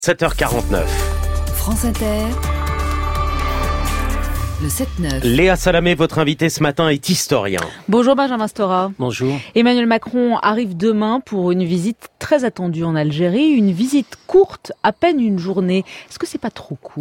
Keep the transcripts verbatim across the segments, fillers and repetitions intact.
sept heures quarante-neuf. France Inter, le sept neuf. Léa Salamé, votre invité ce matin est historien. Bonjour Benjamin Stora. Bonjour. Emmanuel Macron arrive demain pour une visite très attendue en Algérie, une visite courte, à peine une journée. Est-ce que c'est pas trop court ?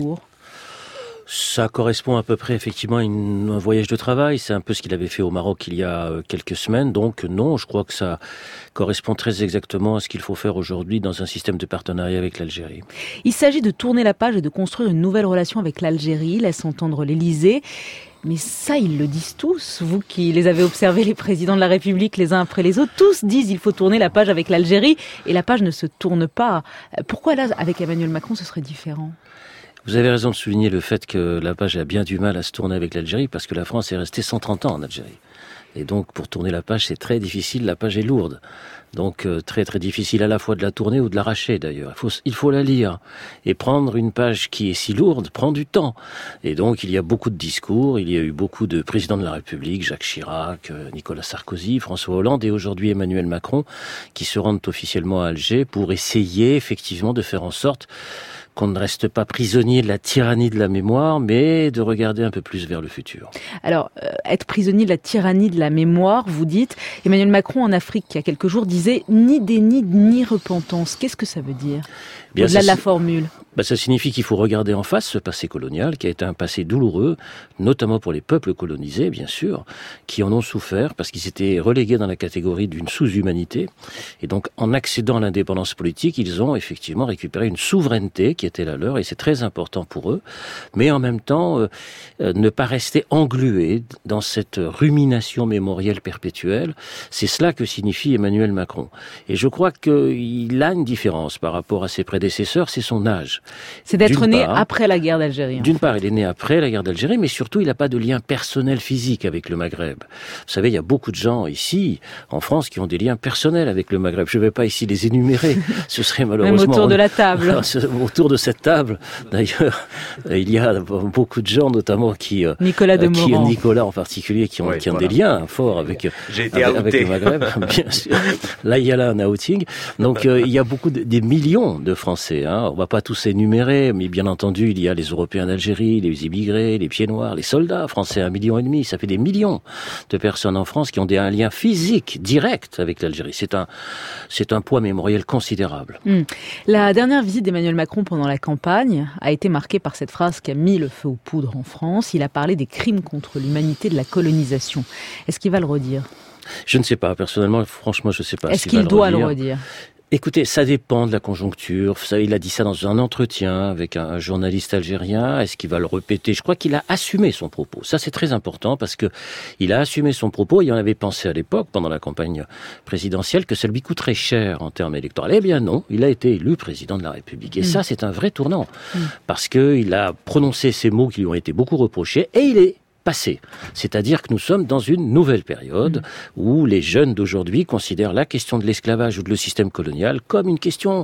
Ça correspond à peu près effectivement à une, un voyage de travail. C'est un peu ce qu'il avait fait au Maroc il y a quelques semaines. Donc non, je crois que ça correspond très exactement à ce qu'il faut faire aujourd'hui dans un système de partenariat avec l'Algérie. Il s'agit de tourner la page et de construire une nouvelle relation avec l'Algérie, laisse entendre l'Élysée. Mais ça, ils le disent tous. Vous qui les avez observés, les présidents de la République, les uns après les autres, tous disent il faut tourner la page avec l'Algérie. Et la page ne se tourne pas. Pourquoi là, avec Emmanuel Macron, ce serait différent ? Vous avez raison de souligner le fait que la page a bien du mal à se tourner avec l'Algérie parce que la France est restée cent trente ans en Algérie. Et donc, pour tourner la page, c'est très difficile. La page est lourde. Donc, euh, très très difficile à la fois de la tourner ou de l'arracher d'ailleurs. Il faut, il faut la lire. Et prendre une page qui est si lourde prend du temps. Et donc, il y a beaucoup de discours. Il y a eu beaucoup de présidents de la République, Jacques Chirac, Nicolas Sarkozy, François Hollande et aujourd'hui Emmanuel Macron, qui se rendent officiellement à Alger pour essayer effectivement de faire en sorte qu'on ne reste pas prisonnier de la tyrannie de la mémoire, mais de regarder un peu plus vers le futur. Alors, euh, être prisonnier de la tyrannie de la mémoire, vous dites, Emmanuel Macron en Afrique, il y a quelques jours, disait « ni déni, ni repentance ». Qu'est-ce que ça veut dire ? Bien, au-delà de la formule. Bah, ça signifie qu'il faut regarder en face ce passé colonial, qui a été un passé douloureux, notamment pour les peuples colonisés, bien sûr, qui en ont souffert parce qu'ils étaient relégués dans la catégorie d'une sous-humanité. Et donc, en accédant à l'indépendance politique, ils ont effectivement récupéré une souveraineté qui était la leur, et c'est très important pour eux. Mais en même temps, euh, euh, ne pas rester englués dans cette rumination mémorielle perpétuelle. C'est cela que signifie Emmanuel Macron. Et je crois qu'il a une différence par rapport à ses prédécesseurs, c'est son âge. C'est d'être D'une né part, après la guerre d'Algérie. D'une part, il est né après la guerre d'Algérie, mais surtout, il n'a pas de lien personnel physique avec le Maghreb. Vous savez, il y a beaucoup de gens ici, en France, qui ont des liens personnels avec le Maghreb. Je ne vais pas ici les énumérer. Ce serait malheureusement... Même autour de la table. Autour de cette table, d'ailleurs, il y a beaucoup de gens, notamment qui... Nicolas de qui, Morand. Nicolas en particulier, qui ont, oui, qui ont voilà. des liens forts avec, J'ai été avec, avec outé. le Maghreb. Bien sûr. Là, il y a là un outing. Donc, euh, il y a beaucoup de, des millions de Français. Hein. On ne va pas tous énumérer, mais bien entendu, il y a les Européens d'Algérie, les immigrés, les pieds noirs, les soldats français, un million et demi. Ça fait des millions de personnes en France qui ont des, un lien physique direct avec l'Algérie. C'est un, c'est un poids mémoriel considérable. Mmh. La dernière visite d'Emmanuel Macron pendant la campagne a été marquée par cette phrase qui a mis le feu aux poudres en France. Il a parlé des crimes contre l'humanité de la colonisation. Est-ce qu'il va le redire ? Je ne sais pas. Personnellement, franchement, je ne sais pas. Est-ce qu'il doit le redire ? Écoutez, ça dépend de la conjoncture. Vous savez, il a dit ça dans un entretien avec un journaliste algérien. Est-ce qu'il va le répéter ? Je crois qu'il a assumé son propos. Ça, c'est très important parce que il a assumé son propos. Il en avait pensé à l'époque, pendant la campagne présidentielle, que ça lui coûterait cher en termes électoraux. Eh bien non, il a été élu président de la République. Et mmh. ça, c'est un vrai tournant. Mmh. Parce qu'il a prononcé ces mots qui lui ont été beaucoup reprochés et il est passé. C'est-à-dire que nous sommes dans une nouvelle période mmh. où les jeunes d'aujourd'hui considèrent la question de l'esclavage ou de le système colonial comme une question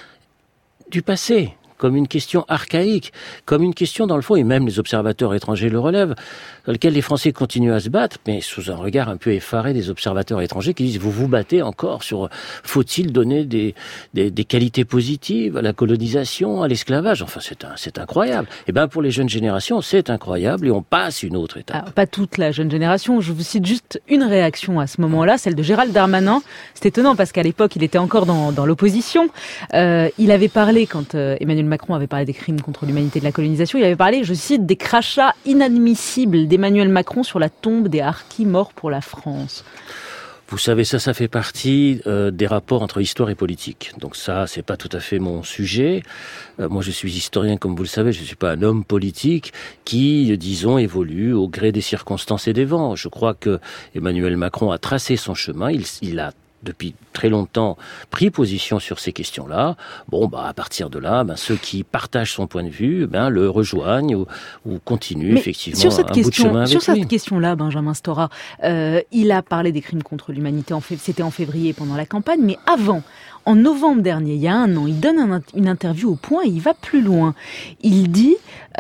du passé, comme une question archaïque, comme une question dans le fond, et même les observateurs étrangers le relèvent, dans lequel les Français continuent à se battre, mais sous un regard un peu effaré des observateurs étrangers qui disent « vous vous battez encore sur faut-il donner des, des, des qualités positives à la colonisation, à l'esclavage ?» Enfin, c'est, un, c'est incroyable. Et bien, pour les jeunes générations, c'est incroyable et on passe une autre étape. Alors, pas toute la jeune génération, je vous cite juste une réaction à ce moment-là, celle de Gérald Darmanin. C'est étonnant parce qu'à l'époque, il était encore dans, dans l'opposition. Euh, il avait parlé, quand euh, Emmanuel Macron avait parlé des crimes contre l'humanité de la colonisation, il avait parlé, je cite, des crachats inadmissibles d'Emmanuel Macron sur la tombe des harkis morts pour la France. Vous savez, ça, ça fait partie euh, des rapports entre histoire et politique. Donc ça, c'est pas tout à fait mon sujet. Euh, moi, je suis historien, comme vous le savez. Je suis pas un homme politique qui, disons, évolue au gré des circonstances et des vents. Je crois que Emmanuel Macron a tracé son chemin. Il, il a depuis très longtemps pris position sur ces questions-là. Bon, bah à partir de là, ben ceux qui partagent son point de vue, ben le rejoignent ou, ou continuent Mais effectivement sur cette un question, bout de chemin avec sur lui. cette question-là, Benjamin Stora, euh, il a parlé des crimes contre l'humanité. En fait, c'était en février pendant la campagne, mais avant. en novembre dernier, il y a un an, il donne un, une interview au Point et il va plus loin. Il dit,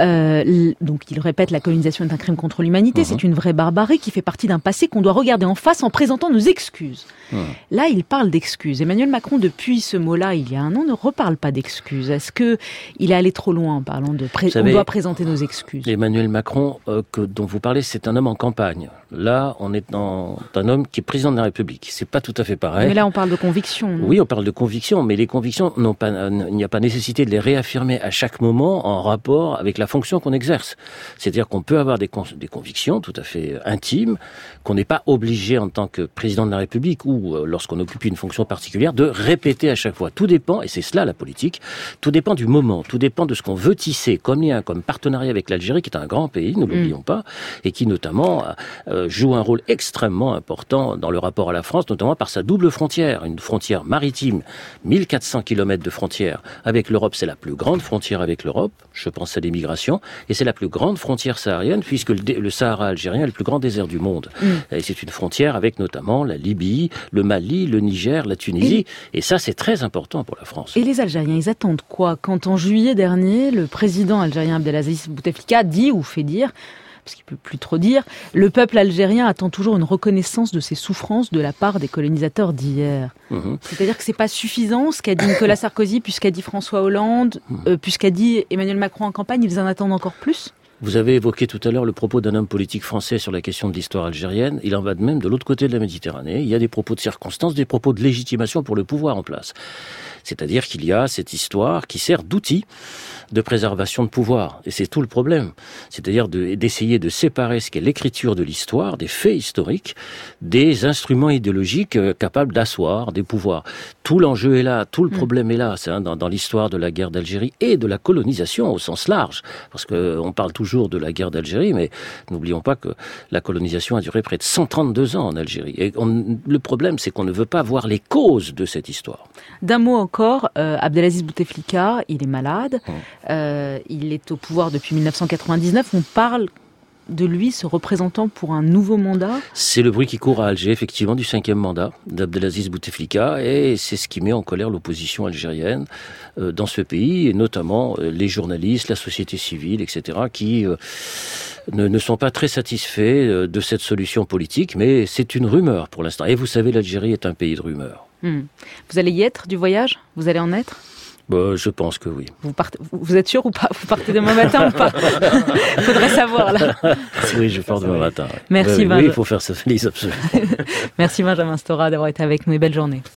euh, donc il répète, la colonisation est un crime contre l'humanité, mmh. c'est une vraie barbarie qui fait partie d'un passé qu'on doit regarder en face en présentant nos excuses. Mmh. Là, il parle d'excuses. Emmanuel Macron, depuis ce mot-là, il y a un an, ne reparle pas d'excuses. Est-ce que il est allé trop loin en parlant de pré- savez, on doit présenter nos excuses? Emmanuel Macron, euh, que, dont vous parlez, c'est un homme en campagne. Là, on est dans un homme qui est président de la République. C'est pas tout à fait pareil. Mais là, on parle de conviction. Non? Oui, on parle de conviction, mais les convictions n'ont pas, il n'y a pas nécessité de les réaffirmer à chaque moment en rapport avec la fonction qu'on exerce. C'est-à-dire qu'on peut avoir des, con- des convictions tout à fait intimes, qu'on n'est pas obligé en tant que président de la République ou euh, lorsqu'on occupe une fonction particulière de répéter à chaque fois. Tout dépend, et c'est cela la politique, tout dépend du moment, tout dépend de ce qu'on veut tisser comme lien, comme partenariat avec l'Algérie, qui est un grand pays, ne l'oublions mmh. pas, et qui notamment euh, joue un rôle extrêmement important dans le rapport à la France, notamment par sa double frontière, une frontière maritime, mille quatre cents kilomètres de frontière avec l'Europe, c'est la plus grande frontière avec l'Europe, je pense à l'immigration, et c'est la plus grande frontière saharienne, puisque le, dé- le Sahara algérien est le plus grand désert du monde. Mmh. Et c'est une frontière avec notamment la Libye, le Mali, le Niger, la Tunisie, et, et ça c'est très important pour la France. Et les Algériens, ils attendent quoi quand en juillet dernier, le président algérien Abdelaziz Bouteflika dit ou fait dire, parce qu'il ne peut plus trop dire, le peuple algérien attend toujours une reconnaissance de ses souffrances de la part des colonisateurs d'hier. Mmh. C'est-à-dire que c'est pas suffisant ce qu'a dit Nicolas Sarkozy, puis ce qu'a dit François Hollande, mmh. euh, puis ce qu'a dit Emmanuel Macron en campagne, ils en attendent encore plus ? Vous avez évoqué tout à l'heure le propos d'un homme politique français sur la question de l'histoire algérienne. Il en va de même de l'autre côté de la Méditerranée. Il y a des propos de circonstance, des propos de légitimation pour le pouvoir en place. C'est-à-dire qu'il y a cette histoire qui sert d'outil de préservation de pouvoir. Et c'est tout le problème. C'est-à-dire de, d'essayer de séparer ce qu'est l'écriture de l'histoire, des faits historiques, des instruments idéologiques euh, capables d'asseoir des pouvoirs. Tout l'enjeu est là, tout le problème est là, c'est, hein, dans, dans l'histoire de la guerre d'Algérie et de la colonisation au sens large. Parce que on parle toujours de la guerre d'Algérie, mais n'oublions pas que la colonisation a duré près de cent trente-deux ans en Algérie. Et on, le problème, c'est qu'on ne veut pas voir les causes de cette histoire. D'un mot encore, euh, Abdelaziz Bouteflika, il est malade. Hum. Euh, il est au pouvoir depuis dix-neuf cent quatre-vingt-dix-neuf. On parle de lui se représentant pour un nouveau mandat. C'est le bruit qui court à Alger, effectivement, du cinquième mandat d'Abdelaziz Bouteflika, et c'est ce qui met en colère l'opposition algérienne euh, dans ce pays, et notamment euh, les journalistes, la société civile, et cetera, qui euh, ne, ne sont pas très satisfaits euh, de cette solution politique, mais c'est une rumeur pour l'instant. Et vous savez, l'Algérie est un pays de rumeurs. Mmh. Vous allez y être du voyage ? Vous allez en être ? Bah, je pense que oui. Vous, partez, vous êtes sûr ou pas ? Vous partez demain matin ou pas ? Faudrait savoir, là. Oui, je pars demain matin. Merci, oui, Benjamin. Oui, il faut faire sa valise, absolument. Merci, Benjamin Stora, d'avoir été avec nous et belle journée.